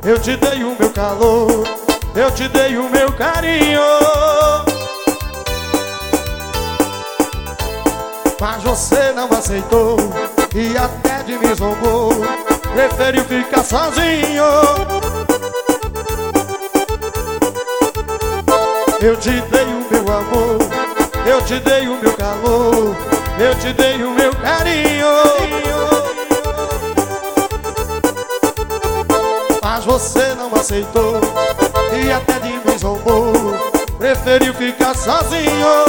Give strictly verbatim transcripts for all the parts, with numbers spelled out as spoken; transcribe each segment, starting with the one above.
Eu te dei o meu calor, eu te dei o meu carinho, mas você não aceitou e até de me zombou. Preferiu ficar sozinho. Eu te dei o meu amor, eu te dei o meu calor, eu te dei o meu carinho, mas você não aceitou e até de me zombou. Preferiu ficar sozinho.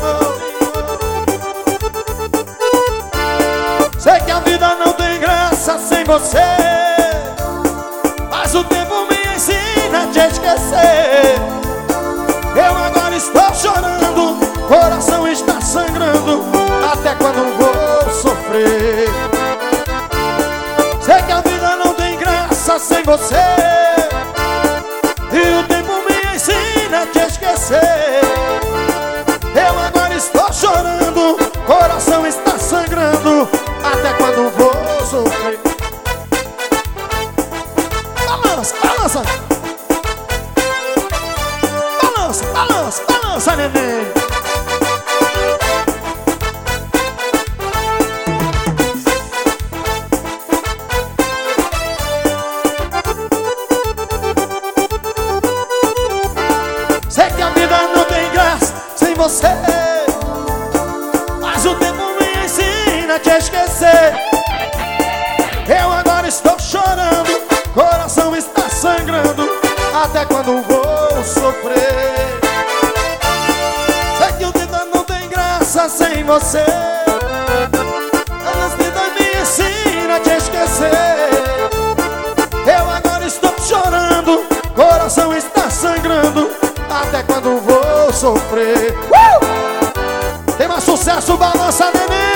Sei que a vida não tem graça sem você, mas o tempo me ensina a te esquecer. Eu agora estou chorando, coração está sangrando, até quando vou sofrer? Sei que a vida não tem graça sem você, e o tempo me ensina a te esquecer. Eu agora estou chorando, coração está sangrando, até quando vou sofrer? Balança, balança, balança, balança, balança, neném. Sei que a vida não tem graça sem você, mas o tempo me ensina a te esquecer. Eu agora estou chorando, coração está sangrando, até quando vou sofrer? Sei que o vida não tem graça sem você, mas a vida me ensina a te esquecer. Eu agora estou chorando, coração está sangrando, até quando vou sofrer? Uh! Tem mais sucesso, balança, neném.